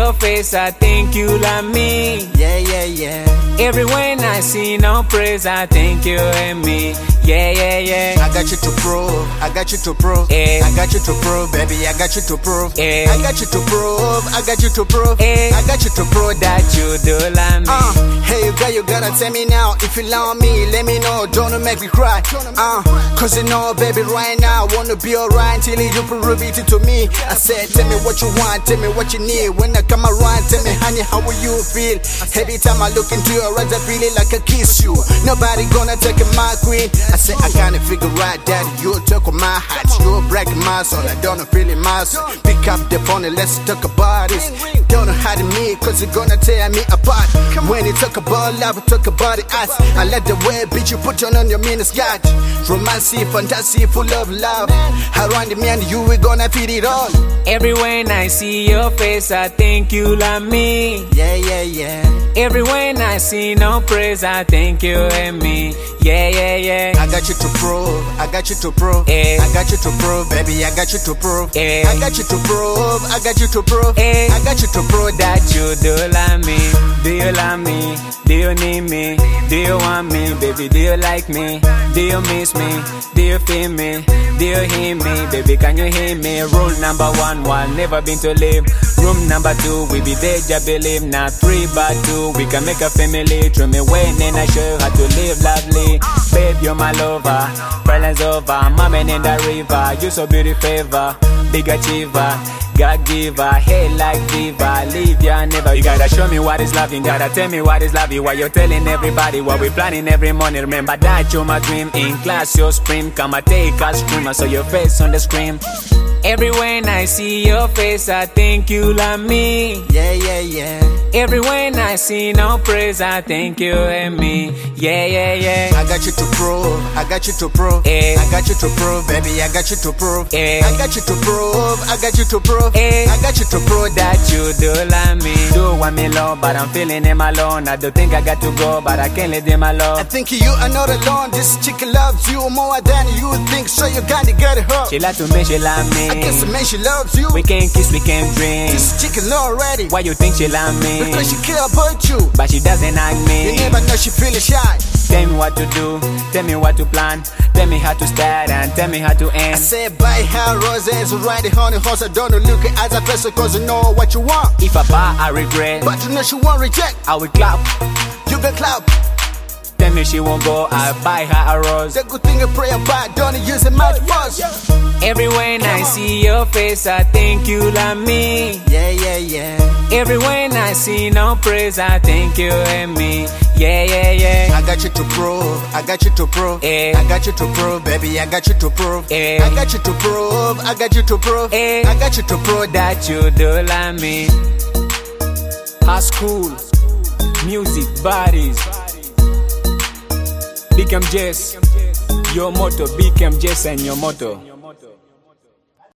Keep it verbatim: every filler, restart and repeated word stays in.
your face, I think you love me. Yeah, yeah, yeah. Everywhere I see no praise, I think you and me. Yeah, yeah, yeah. I got you to prove, I got you to prove, Eh. I got you to prove, baby, I got you to prove, Eh. I got you to prove, I got you to prove, Eh. I got you to prove that. That you do love me. Uh, hey, you got, you gotta tell me now if you love me. Let me know, don't make me cry. Uh, cause you know, baby, right now I wanna be alright till you prove it to me. I said, tell me what you want, tell me what you need. When I come around, tell me, honey, how will you feel? Every time I look into your eyes, I feel it like I kiss you. Nobody gonna take my queen. I said, I gotta figure out that you took my heart, you break my soul. I don't feel it my soul. Pick up the phone and let's talk about this. Don't hide me, cause you're gonna tear me apart. When you talk about love, talk about it us. I let the way bitch you put on on your meanest God. Romance, fantasy, full of love. Around me and you, we gonna feed it all. Everywhere I see your face, I think you love me. Yeah, yeah, yeah. Everywhere I see no praise, I think you and me. Yeah, yeah, yeah. I got you to prove, I got you to prove, Eh. I got you to prove, baby, I got you to prove, Eh. I got you to prove, I got you to prove, Eh. I got you to prove that. That you do love me. Do you love me? Do you need me? Do you want me? Baby, do you like me? Do you miss me? Do you feel me? Do you hear me? Baby, can you hear me? Rule number one, one, never been to live. Room number two, we be there, just believe. Now three by two, we can make a family. Throw me when and I show you how to live lovely. Babe, you're my lover. Balance over, mama in the river. You so beautiful favor, big achiever. God giver, hey like diva, leave ya never. You gotta show me what is love, you gotta tell me what is love. You while you're telling everybody what we planning every morning. Remember that you're my dream. In class, your scream, come and take a scream. I saw your face on the screen. Everywhere I see your face, I think you love me. Yeah, yeah, yeah. Everywhere I see no praise, I think you and me. Yeah, yeah, yeah. I got you to prove, I got you to prove, Eh. I got you to prove, baby, I got you to prove, Eh. I got you to prove, I got you to prove, Eh. I got you to prove that. That you do love me. Do want me alone, but I'm feeling him alone. I don't think I got to go, but I can't let them I alone. think you are not alone. This chick loves you more than you think, so you gotta get her. She like to me, she love me. I guess man she loves you. We can kiss, we can drink. This chicken already. Why you think she love me? Because she care about you. But she doesn't like You me. never know she feeling shy. Tell me what to do, tell me what to plan, tell me how to start and tell me how to I end. said buy her roses, ride the honey horse. I don't look at a person cause you know what you want. If I buy, I regret. But you know she won't reject. I will clap. You can clap. Tell me she won't go, I buy her a rose. The good thing you pray about, don't use it much force. Everywhere I see your face, I think you love me. Yeah, yeah, yeah. Everywhere I see no praise, I think you and me. Yeah, yeah, yeah. I got you to prove, I got you to prove, Eh. I got you to prove, baby, I got you to prove, Eh. I got you to prove, I got you to prove, Eh. I got you to prove that. That you do love me. High school, music, bodies. Big M Jess, your motto. Big M Jess and your motto.